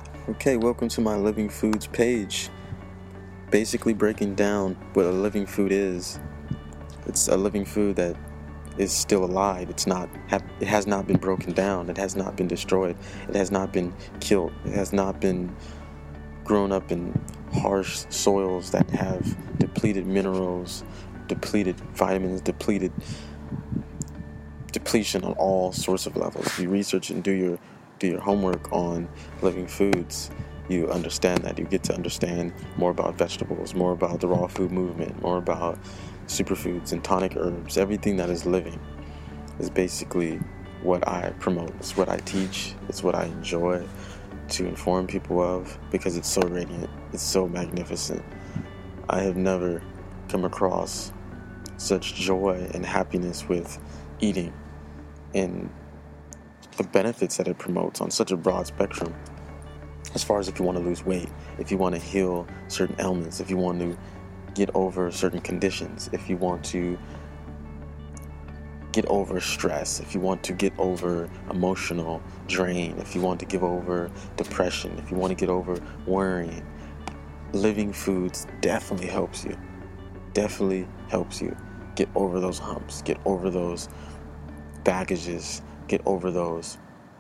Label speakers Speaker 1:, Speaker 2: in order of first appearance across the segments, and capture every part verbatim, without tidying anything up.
Speaker 1: Okay, welcome to my Living Foods page. Basically breaking down what a living food is. It's a living food that is still alive. It's not it has not been broken down. It has not been destroyed. It has not been killed. It has not been grown up in harsh soils that have depleted minerals, depleted vitamins, depleted depletion on all sorts of levels. If you research and do your do your homework on living foods, you understand that. You get to understand more about vegetables, more about the raw food movement, more about superfoods and tonic herbs. Everything that is living is basically what I promote. It's what I teach. It's what I enjoy to inform people of because it's so radiant. It's so magnificent. I have never come across such joy and happiness with eating and the benefits that it promotes on such a broad spectrum. As far as if you want to lose weight, if you want to heal certain ailments, if you want to get over certain conditions, if you want to get over stress, if you want to get over emotional drain, if you want to get over depression, if you want to get over worrying, living foods definitely helps you. Definitely helps you get over those humps, get over those baggages, get over those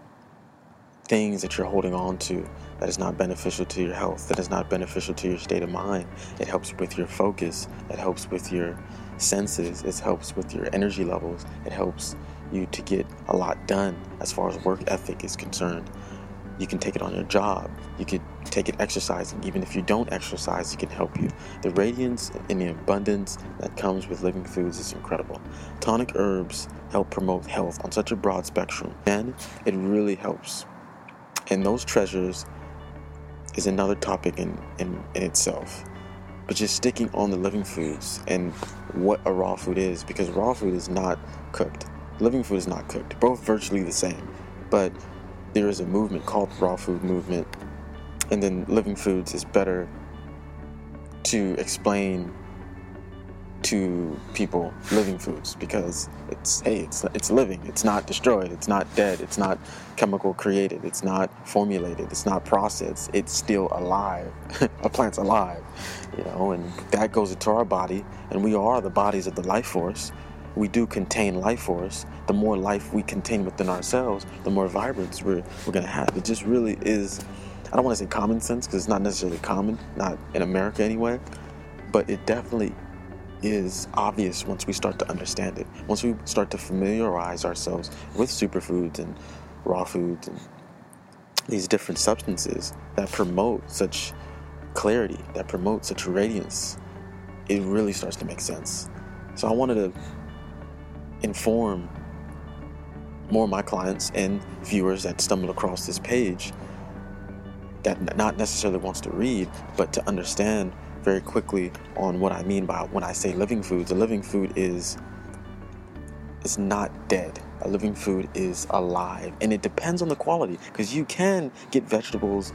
Speaker 1: things that you're holding on to that is not beneficial to your health, that is not beneficial to your state of mind. It helps with your focus. It helps with your senses. It helps with your energy levels. It helps you to get a lot done as far as work ethic is concerned. You can take it on your job. You could take it exercising. Even if you don't exercise, it can help you. The radiance and the abundance that comes with living foods is incredible. Tonic herbs help promote health on such a broad spectrum, and it really helps. And those treasures is another topic in, in, in itself. But just sticking on the living foods and what a raw food is, because raw food is not cooked. Living food is not cooked. Both virtually the same. But there is a movement called the raw food movement. And then living foods is better to explain to people living foods because it's hey it's it's living, it's not destroyed, it's not dead, it's not chemical created, it's not formulated, it's not processed, it's still alive. A plant's alive, you know, and that goes into our body, and we are the bodies of the life force. We do contain life force. The more life we contain within ourselves, the more vibrance we're we're gonna have. It just really is. I don't want to say common sense because it's not necessarily common, not in America anyway, but it definitely is obvious once we start to understand it. Once we start to familiarize ourselves with superfoods and raw foods and these different substances that promote such clarity, that promote such radiance, it really starts to make sense. So I wanted to inform more of my clients and viewers that stumble across this page that not necessarily wants to read, but to understand very quickly on what I mean by when I say living foods. A living food is is not dead. A living food is alive, and it depends on the quality, because you can get vegetables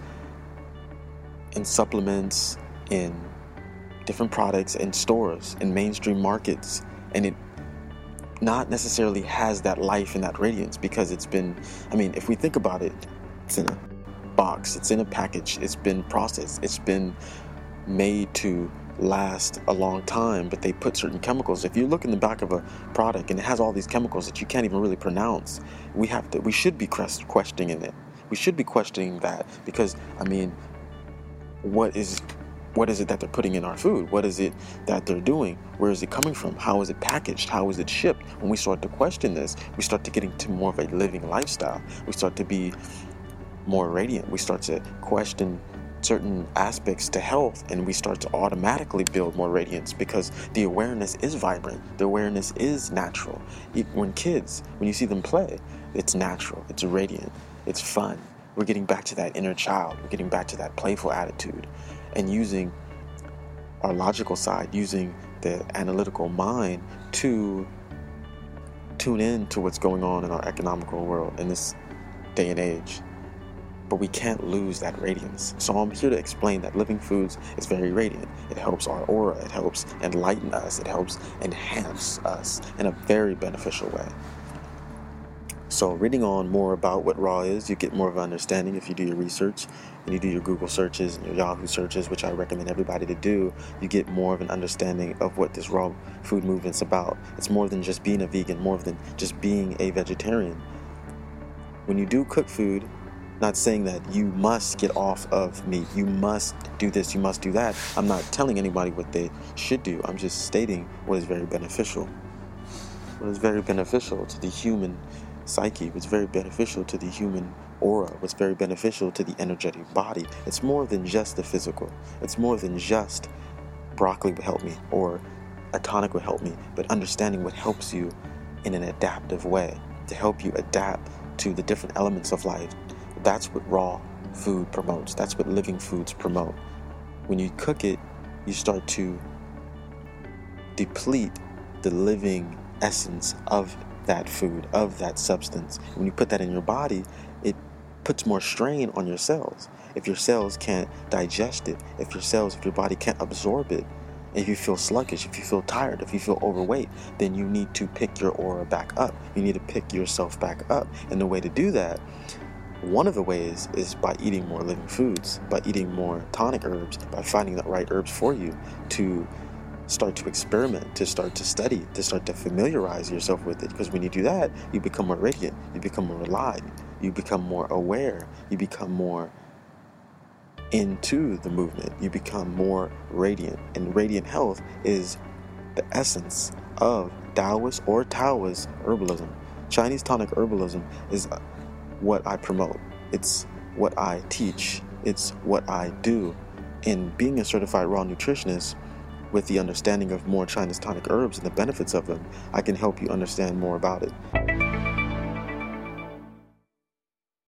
Speaker 1: and supplements in different products in stores in mainstream markets, and it not necessarily has that life and that radiance because it's been, I mean, if we think about it, it's in a box, it's in a package, it's been processed, it's been made to last a long time, but they put certain chemicals. If you look in the back of a product and it has all these chemicals that you can't even really pronounce, we have to, we should be questioning it. We should be questioning that because, I mean, what is what is it that they're putting in our food? What is it that they're doing? Where is it coming from? How is it packaged? How is it shipped? When we start to question this, we start to get into more of a living lifestyle. We start to be more radiant. We start to question certain aspects to health, and we start to automatically build more radiance because the awareness is vibrant. The awareness is natural. When kids, when you see them play, it's natural, it's radiant, it's fun. We're getting back to that inner child. We're getting back to that playful attitude and using our logical side, using the analytical mind to tune in to what's going on in our economical world in this day and age. But we can't lose that radiance. So I'm here to explain that living foods is very radiant. It helps our aura. It helps enlighten us. It helps enhance us in a very beneficial way. So reading on more about what raw is, you get more of an understanding if you do your research and you do your Google searches and your Yahoo searches, which I recommend everybody to do. You get more of an understanding of what this raw food movement's about. It's more than just being a vegan, more than just being a vegetarian. When you do cook food, not saying that you must get off of meat, you must do this, you must do that. I'm not telling anybody what they should do. I'm just stating what is very beneficial. What is very beneficial to the human psyche, what's very beneficial to the human aura, what's very beneficial to the energetic body. It's more than just the physical. It's more than just broccoli would help me or a tonic would help me, but understanding what helps you in an adaptive way to help you adapt to the different elements of life. That's what raw food promotes. That's what living foods promote. When you cook it, you start to deplete the living essence of that food, of that substance. When you put that in your body, it puts more strain on your cells. If your cells can't digest it, if your cells, if your body can't absorb it, if you feel sluggish, if you feel tired, if you feel overweight, then you need to pick your aura back up. You need to pick yourself back up. And the way to do that, one of the ways is by eating more living foods, by eating more tonic herbs, by finding the right herbs for you to start to experiment, to start to study, to start to familiarize yourself with it. Because when you do that, you become more radiant, you become more alive, you become more aware, you become more into the movement, you become more radiant. And radiant health is the essence of Taoist or Taoist herbalism. Chinese tonic herbalism is what I promote. It's what I teach. It's what I do. And being a certified raw nutritionist, with the understanding of more Chinese tonic herbs and the benefits of them, I can help you understand more about it.